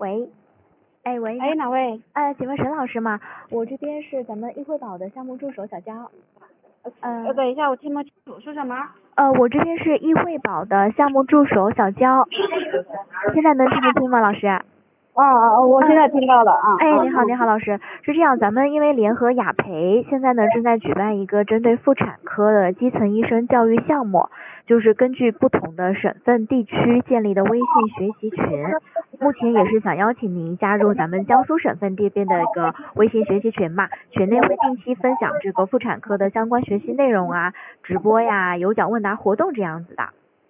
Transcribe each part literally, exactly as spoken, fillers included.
喂，哎喂， 哎，哪位？ 呃，请问沈老师吗？我这边是咱们易惠宝的项目助手小娇。 呃， 呃等一下，我听不清楚，是什么？ 呃，我这边是易惠宝的项目助手小娇。现在能听得清吗，老师？ 哦哦哦，我现在听到了啊。 哎，你好，你好，老师。是这样，咱们因为联合雅培，现在呢正在举办一个针对妇产科的基层医生教育项目，就是根据不同的省份地区建立的微信学习群。目前也是想邀请您加入咱们江苏省份这边的一个微信学习群嘛，群内会定期分享这个妇产科的相关学习内容啊，直播呀、有奖问答活动这样子的。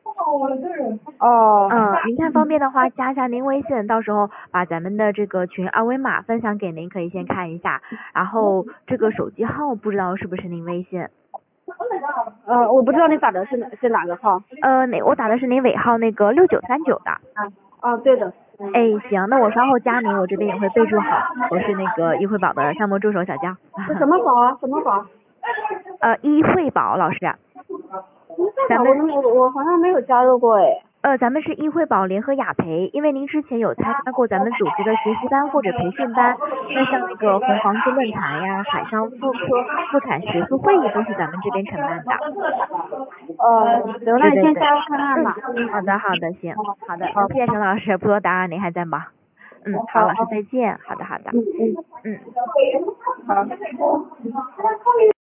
哦。 嗯，您看方便的话，加一下您微信，到时候把咱们的这个群二维码分享给您，可以先看一下。然后这个手机号不知道是不是您微信？ 呃，我不知道你打的是哪是哪个号。 呃，哪我打的是您尾号那个六九三九的。 啊。哦，对的。 哎，行，那我稍后加您，我这边也会备注好，我是那个易惠宝的项目助手小江。 是什么宝啊？什么宝？ 呃，易惠宝老师。 咱们我我好像没有加入过哎。 呃，咱们是易惠宝联合雅培，因为您之前有参加过咱们组织的学习班或者培训班，那像那个红黄金论坛呀、海上妇科妇产学术会议都是咱们这边承办的。 呃，行，那你先加入看看吧。 嗯，好的好的，行，好的，谢谢陈老师，不多打扰您，还在忙。嗯，好，老师再见，好的好的。 嗯嗯嗯。 好。